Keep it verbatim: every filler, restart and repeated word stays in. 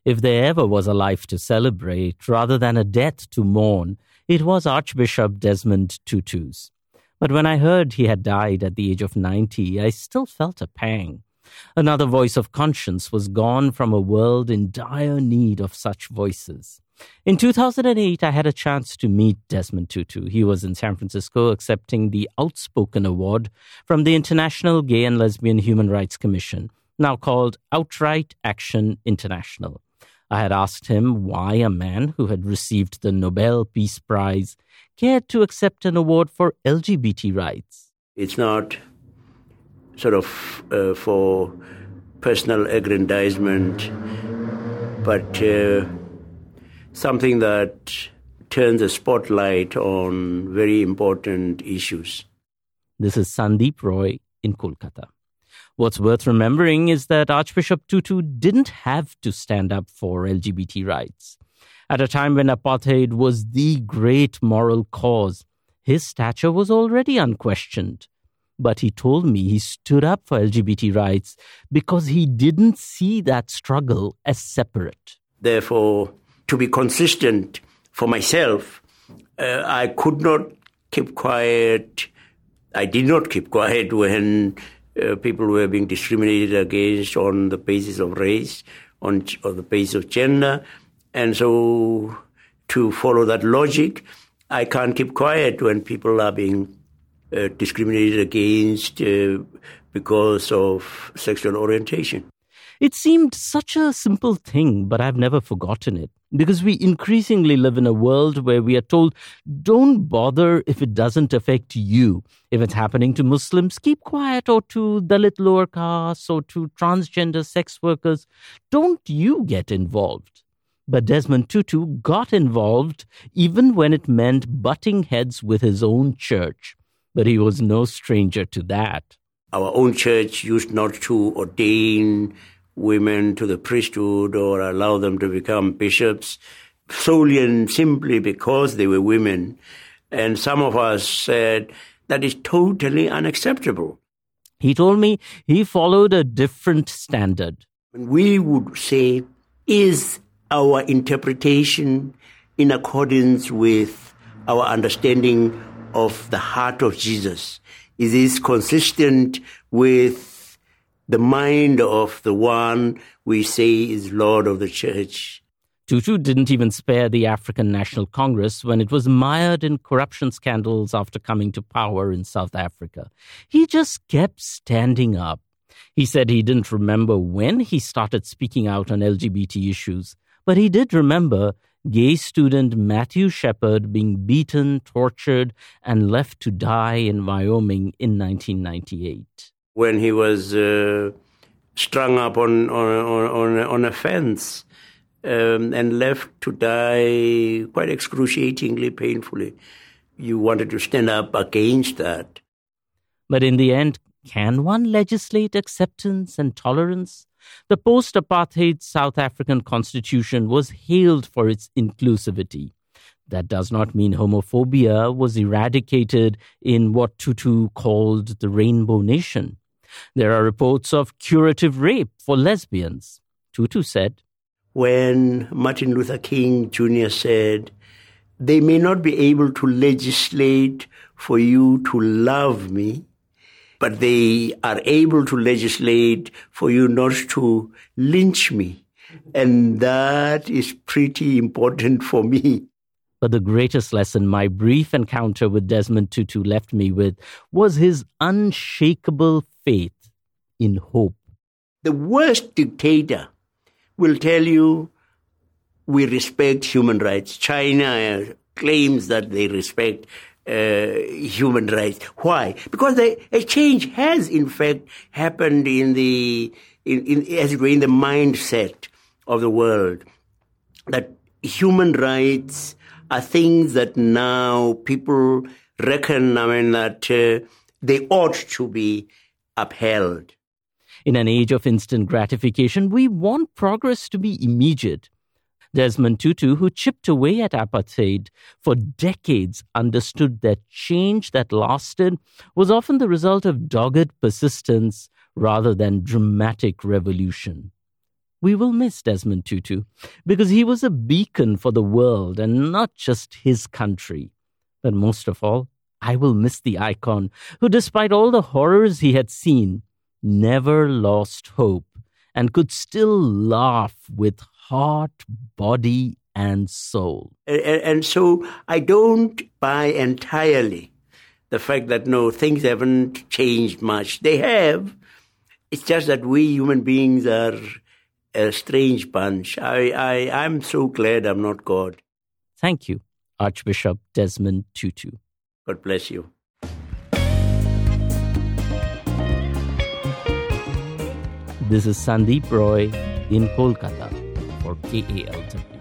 If there ever was a life to celebrate rather than a death to mourn, it was Archbishop Desmond Tutu's. But when I heard he had died at the age of ninety, I still felt a pang. Another voice of conscience was gone from a world in dire need of such voices. In two thousand eight, I had a chance to meet Desmond Tutu. He was in San Francisco accepting the Outspoken Award from the International Gay and Lesbian Human Rights Commission, now called Outright Action International. I had asked him why a man who had received the Nobel Peace Prize cared to accept an award for L G B T rights. It's not sort of uh, for personal aggrandizement, but uh, something that turns a spotlight on very important issues. This is Sandeep Roy in Kolkata. What's worth remembering is that Archbishop Tutu didn't have to stand up for L G B T rights. At a time when apartheid was the great moral cause, his stature was already unquestioned. But he told me he stood up for L G B T rights because he didn't see that struggle as separate. Therefore, to be consistent for myself, uh, I could not keep quiet. I did not keep quiet when uh, people were being discriminated against on the basis of race, on, on the basis of gender. And so to follow that logic, I can't keep quiet when people are being uh, discriminated against uh, because of sexual orientation. It seemed such a simple thing, but I've never forgotten it. Because we increasingly live in a world where we are told, don't bother if it doesn't affect you. If it's happening to Muslims, keep quiet, or to Dalit lower castes, or to transgender sex workers. Don't you get involved. But Desmond Tutu got involved even when it meant butting heads with his own church. But he was no stranger to that. Our own church used not to ordain women to the priesthood or allow them to become bishops solely and simply because they were women. And some of us said that is totally unacceptable. He told me he followed a different standard. We would say, is our interpretation in accordance with our understanding of the heart of Jesus? Is this consistent with the mind of the one we say is Lord of the Church? Tutu didn't even spare the African National Congress when it was mired in corruption scandals after coming to power in South Africa. He just kept standing up. He said he didn't remember when he started speaking out on L G B T issues, but he did remember gay student Matthew Shepard being beaten, tortured, and left to die in Wyoming in nineteen ninety-eight. When he was uh, strung up on, on, on, on a fence um, and left to die quite excruciatingly, painfully. You wanted to stand up against that. But in the end, can one legislate acceptance and tolerance? The post-apartheid South African constitution was hailed for its inclusivity. That does not mean homophobia was eradicated in what Tutu called the Rainbow Nation. There are reports of curative rape for lesbians. Tutu said, when Martin Luther King Junior said, they may not be able to legislate for you to love me, but they are able to legislate for you not to lynch me. And that is pretty important for me. But the greatest lesson my brief encounter with Desmond Tutu left me with was his unshakable faith in hope. The worst dictator will tell you, we respect human rights. China claims that they respect uh, human rights. Why? Because the, a change has, in fact, happened in the, in, in, as it were, in the mindset of the world, that human rights are things that now people reckon, I mean, that uh, they ought to be upheld. In an age of instant gratification, we want progress to be immediate. Desmond Tutu, who chipped away at apartheid for decades, understood that change that lasted was often the result of dogged persistence rather than dramatic revolution. We will miss Desmond Tutu because he was a beacon for the world and not just his country. But most of all, I will miss the icon who, despite all the horrors he had seen, never lost hope and could still laugh with heart, body, and soul. And, and so I don't buy entirely the fact that, no, things haven't changed much. They have. It's just that we human beings are a strange bunch. I, I, I'm so glad I'm not God. Thank you, Archbishop Desmond Tutu. God bless you. This is Sandeep Roy in Kolkata for K A L W.